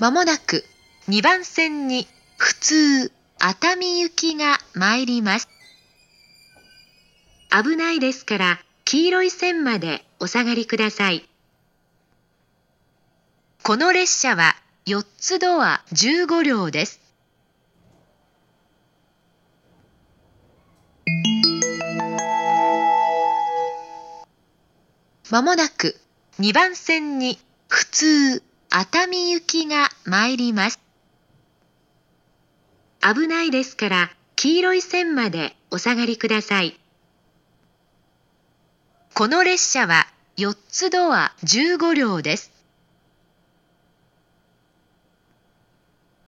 まもなく2番線に普通熱海行きが参ります。危ないですから黄色い線までお下がりください。この列車は4つドア15両です。まもなく2番線に普通熱海行きが参ります。危ないですから黄色い線までお下がりください。この列車は4つドア15両です。